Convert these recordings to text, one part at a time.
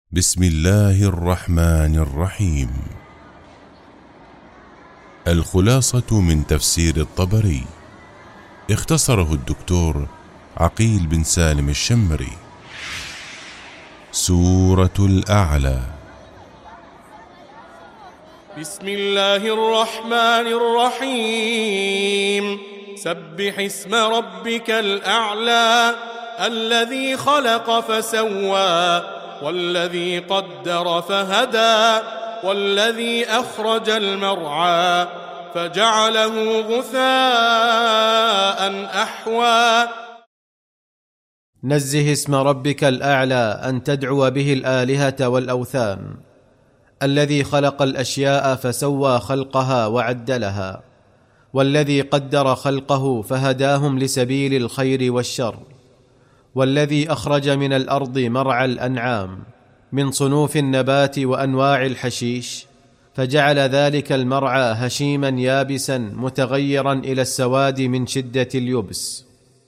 بسم الله الرحمن الرحيم. الخلاصة من تفسير الطبري، اختصره الدكتور عقيل بن سالم الشمري. سورة الأعلى. بسم الله الرحمن الرحيم. سبح اسم ربك الأعلى الذي خلق فسوى والذي قدر فهدى والذي أخرج المرعى فجعله غثاء أحوى. نزه اسم ربك الأعلى أن تدعو به الآلهة والأوثان، الذي خلق الأشياء فسوى خلقها وعدلها، والذي قدر خلقه فهداهم لسبيل الخير والشر، والذي أخرج من الأرض مرعى الأنعام من صنوف النبات وأنواع الحشيش، فجعل ذلك المرعى هشيما يابسا متغيرا إلى السواد من شدة اليبس.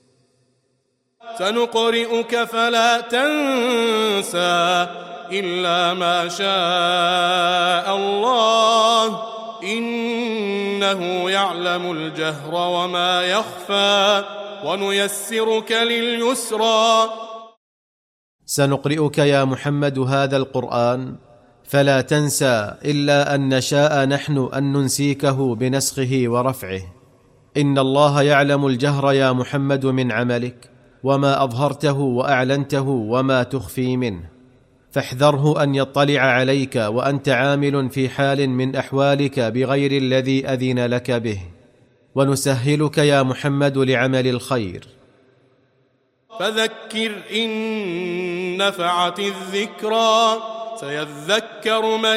سنقرئك فلا تنسى إلا ما شاء الله إنه يعلم الجهر وما يخفى ونيسرك لليسرى. سنقرئك يا محمد هذا القرآن فلا تنسى إلا أن نشاء نحن أن ننسيكه بنسخه ورفعه. إن الله يعلم الجهر يا محمد من عملك وما أظهرته وأعلنته وما تخفي منه، فاحذره أن يطلع عليك وأنت عامل في حال من أحوالك بغير الذي أذن لك به، ونسهلك يا محمد لعمل الخير. فذكر إن نفعت الذكرى سيذكر من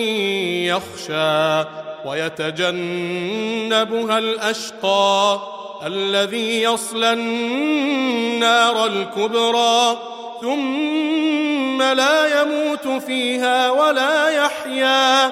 يخشى ويتجنبها الأشقى الذي يصلى النار الكبرى ثم لا يموت فيها ولا يحيا.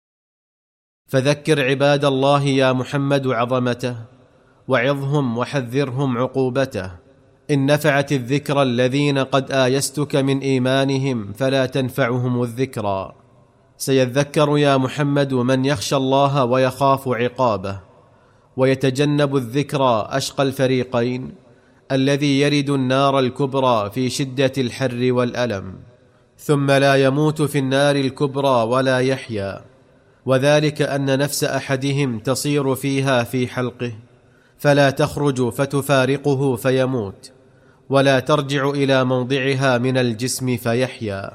فذكر عباد الله يا محمد عظمته، وعظهم وحذرهم عقوبته. إن نفعت الذكرى الذين قد آيستك من إيمانهم فلا تنفعهم الذكرى. سيذكر يا محمد من يخشى الله ويخاف عقابه، ويتجنب الذكرى أشقى الفريقين الذي يرد النار الكبرى في شدة الحر والألم، ثم لا يموت في النار الكبرى ولا يحيا، وذلك أن نفس أحدهم تصير فيها في حلقه فلا تخرج فتفارقه فيموت، ولا ترجع إلى موضعها من الجسم فيحيا.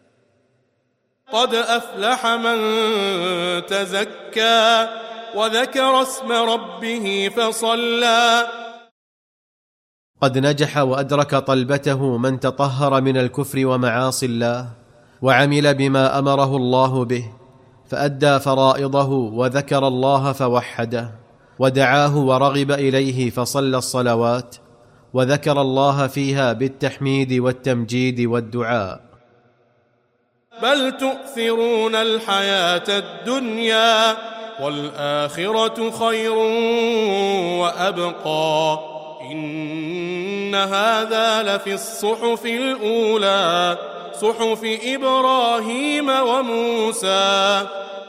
قد أفلح من تزكى وذكر اسم ربه فصلى. قد نجح وأدرك طلبته من تطهر من الكفر ومعاصي الله وعمل بما أمره الله به، فأدى فرائضه وذكر الله فوحده، ودعاه ورغب إليه فصلى الصلوات وذكر الله فيها بالتحميد والتمجيد والدعاء. بل تؤثرون الحياة الدنيا والآخرة خير وأبقى إن هذا لفي الصحف الأولى صحف إبراهيم وموسى.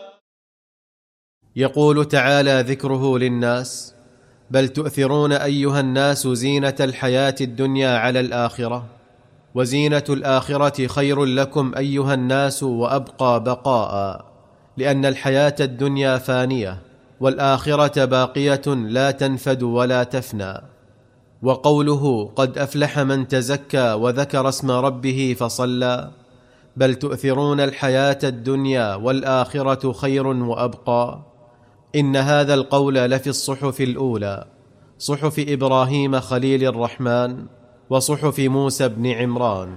يقول تعالى ذكره للناس: بل تؤثرون أيها الناس زينة الحياة الدنيا على الآخرة، وزينة الآخرة خير لكم أيها الناس وأبقى بقاء، لأن الحياة الدنيا فانية والآخرة باقية لا تنفد ولا تفنى. وقوله قد أفلح من تزكى وذكر اسم ربه فصلى، بل تؤثرون الحياة الدنيا والآخرة خير وأبقى، إن هذا القول لفي الصحف الأولى صحف إبراهيم خليل الرحمن وصحف موسى بن عمران.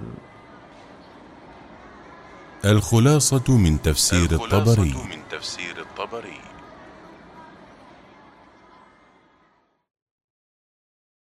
الخلاصة من تفسير الطبري.